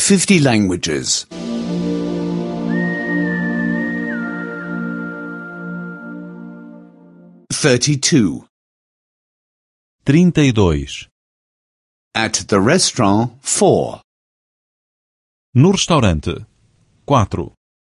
50 languages. 32. 32. At the restaurant, 4. No restaurante, 4.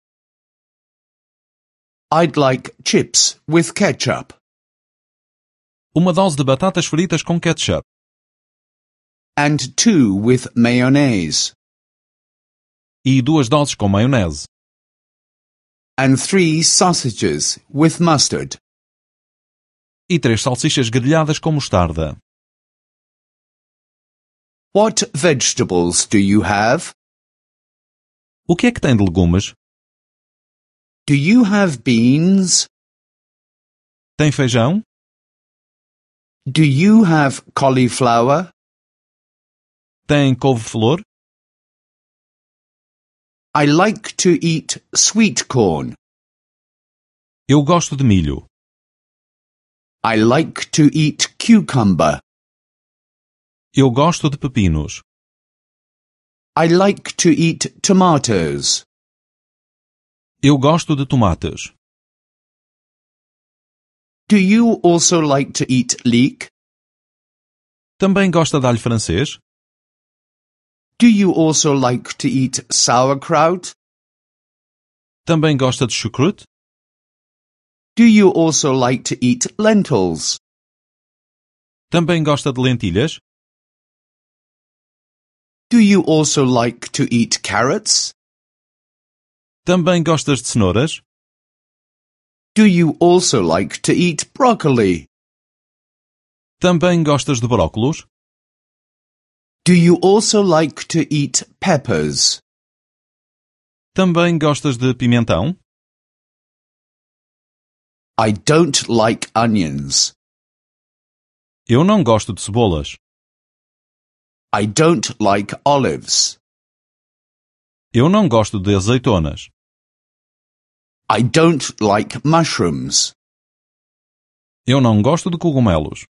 I'd like chips with ketchup. Uma dose de batatas fritas com ketchup. And 2 with mayonnaise. E 2 doses com maionese. And 3 sausages with mustard. E 3 salsichas grelhadas com mostarda. What vegetables do you have? O que é que tem de legumes? Do you have beans? Tem feijão? Do you have cauliflower? Tem couve-flor? I like to eat sweet corn. Eu gosto de milho. I like to eat cucumber. Eu gosto de pepinos. I like to eat tomatoes. Eu gosto de tomates. Do you also like to eat leek? Também gosta de alho francês? Do you also like to eat sauerkraut? Também gosta de chucrute? Do you also like to eat lentils? Também gosta de lentilhas? Do you also like to eat carrots? Também gostas de cenouras? Do you also like to eat broccoli? Também gostas de brócolos? Do you also like to eat peppers? Também gostas de pimentão? I don't like onions. Eu não gosto de cebolas. I don't like olives. Eu não gosto de azeitonas. I don't like mushrooms. Eu não gosto de cogumelos.